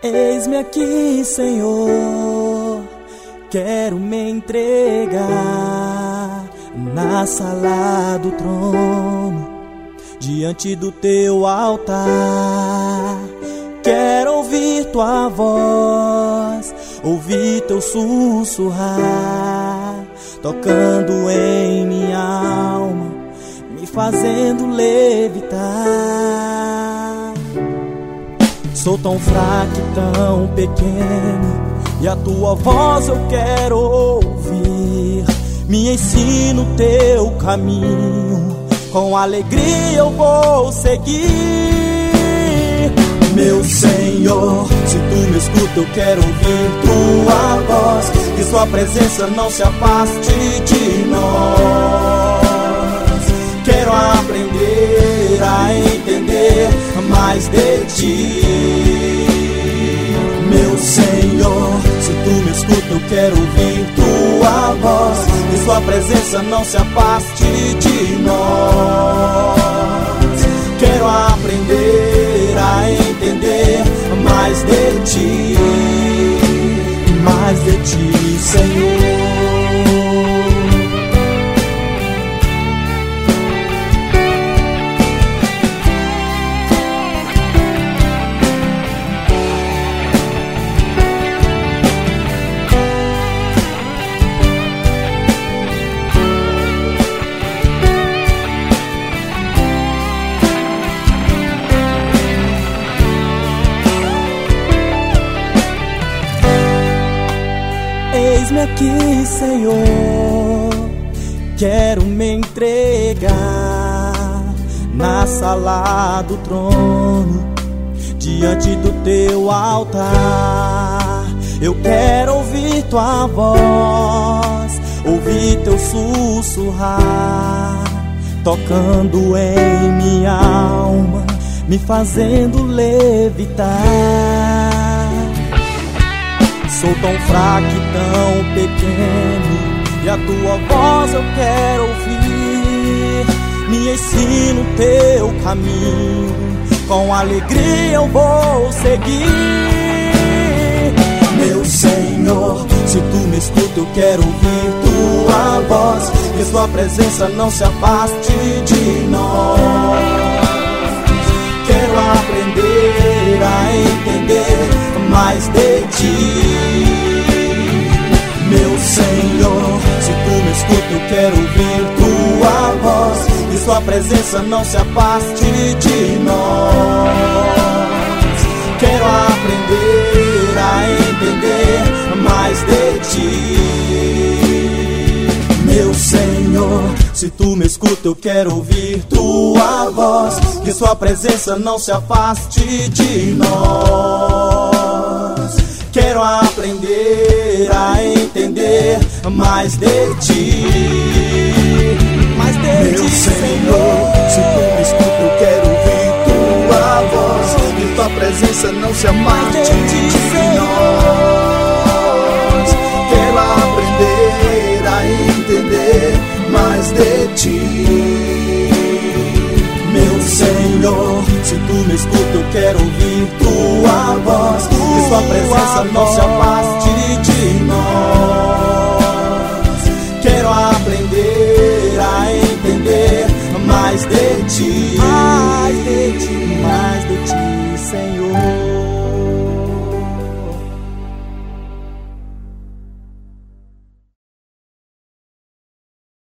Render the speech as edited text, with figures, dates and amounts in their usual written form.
Eis-me aqui, Senhor, quero me entregar na sala do trono, diante do teu altar. Quero ouvir tua voz, ouvir teu sussurrar, tocando em minha alma, me fazendo levitar. Sou tão fraco e tão pequeno, e a tua voz eu quero ouvir. Me ensina o teu caminho, com alegria eu vou seguir. Meu Senhor, se tu me escuta eu quero ouvir tua voz, que sua presença não se afaste de nós. Quero aprender a entender mais de ti. Meu Senhor, se tu me escuta eu quero ouvir tua voz, que sua presença não se afaste de nós. Quero aprender a entender mais de ti, Senhor. Eis-me aqui, Senhor, quero me entregar na sala do trono, diante do teu altar. Eu quero ouvir tua voz, ouvir teu sussurrar, tocando em minha alma, me fazendo levitar. Sou tão fraco e tão pequeno, e a tua voz eu quero ouvir. Me ensina o teu caminho, com alegria eu vou seguir. Meu Senhor, se tu me escuta eu quero ouvir tua voz, que sua presença não se afaste de nós. Quero aprender a entender mais de ti. Meu Senhor, se tu me escuta eu quero ouvir tua voz, que sua presença não se afaste de nós. Quero aprender a entender mais de ti. Meu Senhor, se tu me escuta eu quero ouvir tua voz, que sua presença não se afaste de nós. Quero aprender a entender mais de ti. Meu Senhor, se tu me escuta eu quero ouvir tua voz, que tua presença não se afaste de nós. Quero aprender a entender mais de ti. Meu Senhor, se tu me escuta eu quero ouvir tua voz, que sua presença não se afaste de nós. Quero aprender a entender mais de ti.